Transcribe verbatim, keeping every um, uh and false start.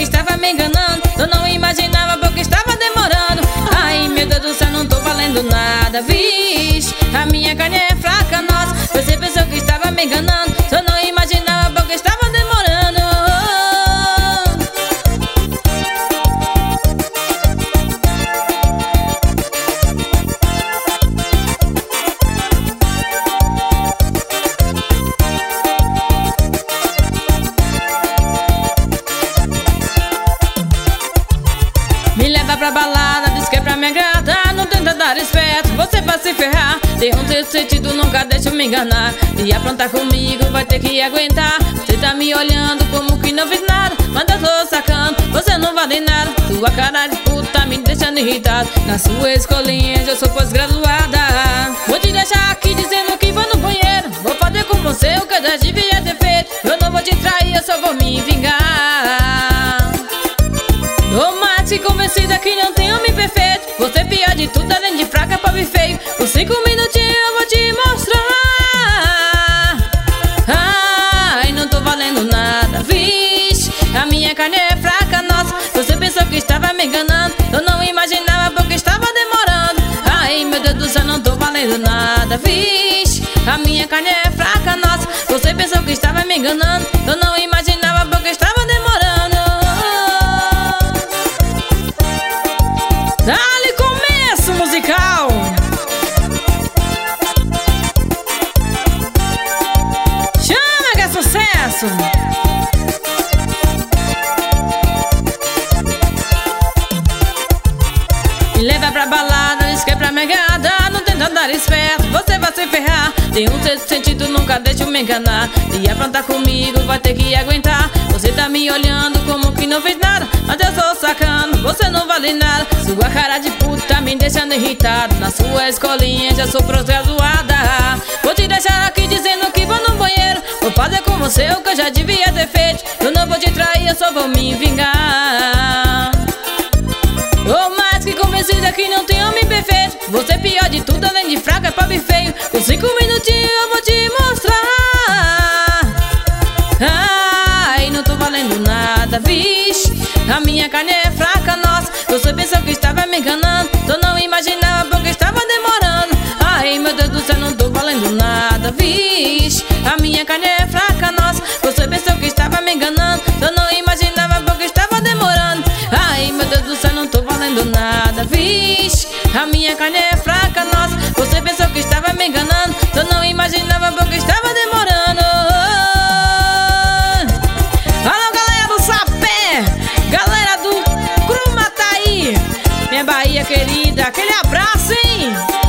estava me enganando. Eu não imaginava porque estava demorando. Ai meu Deus do céu, não tô valendo nada. Vixe, a minha carne é fraca, nossa. Você pensou que estava me enganando. Eu não imaginava porque estava demorando. Me leva pra balada, diz que é pra me agradar. Não tenta dar esperto, você vai se ferrar. Tem um sexto sentido, nunca deixa me enganar. E aprontar comigo, vai ter que aguentar. Você tá me olhando como que não fiz nada, mas eu tô sacando, você não vale nada. Sua cara de puta tá me deixando irritado. Na sua escolinha eu sou pós-graduada. Vou te deixar aqui dizendo que vou no banheiro. Vou fazer com você o que eu já devia ter feito. Eu não vou te trair, eu só vou me vingar. Tô mais que convencida que não tem homem perfeito. Você é pior de tudo, além de fraca, pobre e feio. Por cinco minutinhos eu vou te mostrar. Ai, não tô valendo nada, vixe, a minha carne é fraca, nossa. Você pensou que estava me enganando. Eu não imaginava porque estava demorando. Ai, meu Deus do céu, não tô valendo nada, vixe, a minha carne é fraca, nossa. Você pensou que estava me enganando. Eu não imaginava porque estava demorando. Dá-lhe começo musical. Chama que é sucesso. Me leva pra balada, diz que é pra me agradar. Não tenta dar esperto, você vai se ferrar. Tem um sexto sentido, nunca deixa eu me enganar. E aprontar comigo, vai ter que aguentar. Você tá me olhando como que não fez nada, mas eu sou sacando, você não vale nada. Sua cara de puta tá me deixando irritado. Na sua escolinha já sou pós-graduada. Vou te deixar aqui dizendo que vou no banheiro. Vou fazer com você o que eu já devia ter feito. Eu não vou te trair, eu só vou me vingar. Tô mais que convencida que não tem homem perfeito. Você é pior de tudo, além de fraca, pobre e feio. Por cinco minutinhos eu vou te mostrar. Ai, não tô valendo nada, vixe, a minha carne é fraca, nossa. Você pensou que estava me enganando. Eu não imaginava porque estava demorando. Ai, meu Deus do céu, não tô valendo nada, vixe, a minha carne é fraca, nossa. Você pensou que estava me enganando. Eu não imaginava porque estava demorando. Ai, meu Deus do céu, não tô valendo nada, vixe, a minha carne é fraca, nossa. Você pensou que estava me enganando. Eu não imaginava porque estava demorando. Alô, galera do Sapé, galera do Crumataí, minha Bahia querida, aquele abraço, hein?